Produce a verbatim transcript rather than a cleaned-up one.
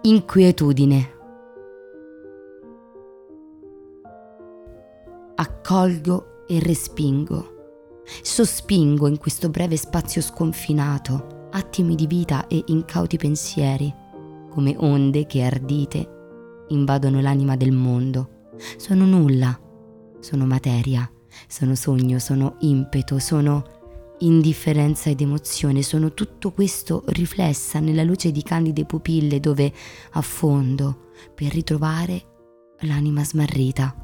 Inquietudine. Accolgo e respingo. Sospingo in questo breve spazio sconfinato attimi di vita e incauti pensieri, come onde che ardite invadono l'anima del mondo. Sono nulla, sono materia, sono sogno, sono impeto, sono indifferenza ed emozione, sono tutto questo riflessa nella luce di candide pupille dove affondo per ritrovare l'anima smarrita.